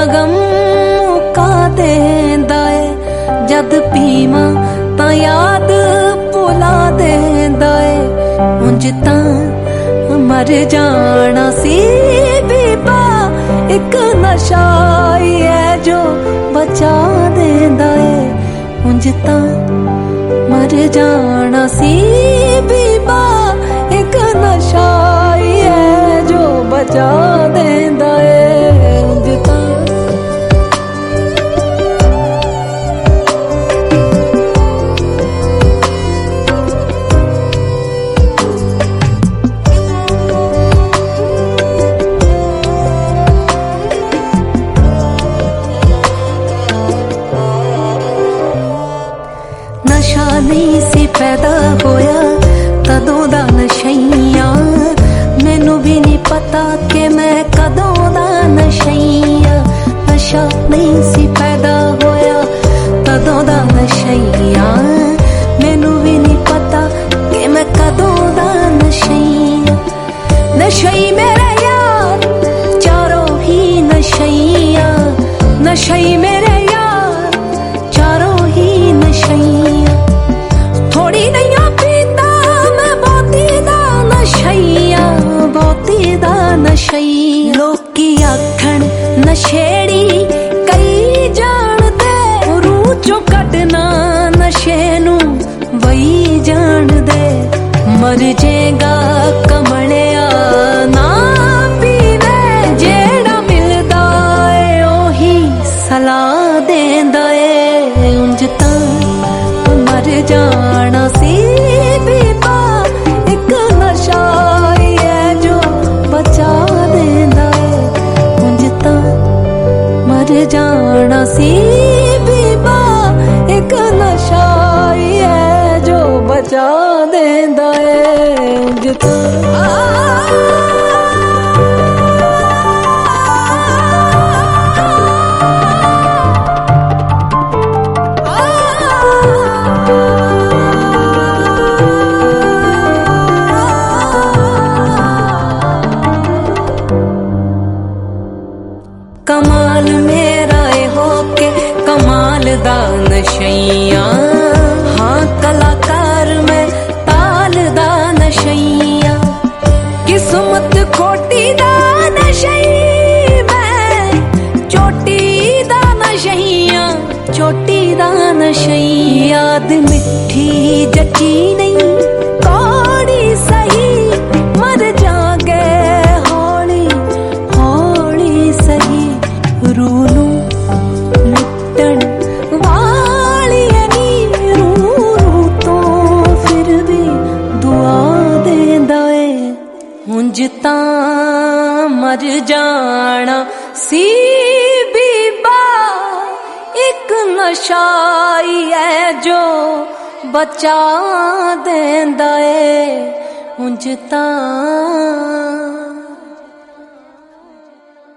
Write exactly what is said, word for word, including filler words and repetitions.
गम मुका देंदा है, जद पीवा तां याद भुला देंदा है। उंज तां मर जाना सी बीबा, एक नशा ही है जो बचा देंदा है। उंज तां मर जाना सी बीबा, एक नशा ही है जो बचा देंदा है। उंज तां नशा नहीं सी पैदा होया कदों दा नशैया, मैनू भी नहीं पता कि मैं कदों दा नशैया। नशा नहीं सी पैदा होया कदों दा नशैया, मैनू भी नहीं पता कि मैं कदों दा नशैया। नशई मेरे यार चारों ही नशैया, नशई मेरे यार चारों ही नशैया। थोड़ी नहीं पीता मैं बहुती दा नशैया, बहुती दा नशैया। लोकी आखन नशेड़ी कई जान दे, रूह चों कढना नशे नू वही जान दे। मर जेगा कमलिया ना पीवे, जेड़ा मिलदा है ओही सलाह देंदा है। उंज तां मर जाना सी बीबा, एक नशा ही है जो बचा देंदा है। उंज तां मर जाना सी बीबा, एक नशा ही है जो बचा देंदा है। उंज तां कमाल मेरा ए हो के कमाल दा नशैया, हाँ कलाकार मैं ताल दा नशैया। किस्मत खोटी दा नशई मैं, चोटी दा नशैया, चोटी दा नशई। याद मिठी जची नहीं कौड़ी सही, मर जागे हौली हौली सही। रूह नू लुटण वाली नी, रूह रूह तो फिर भी दुआ देंदा है। उंज तां मर जाना सी बीबा, एक नशा ही है जो बचा देंदा है। उंज तां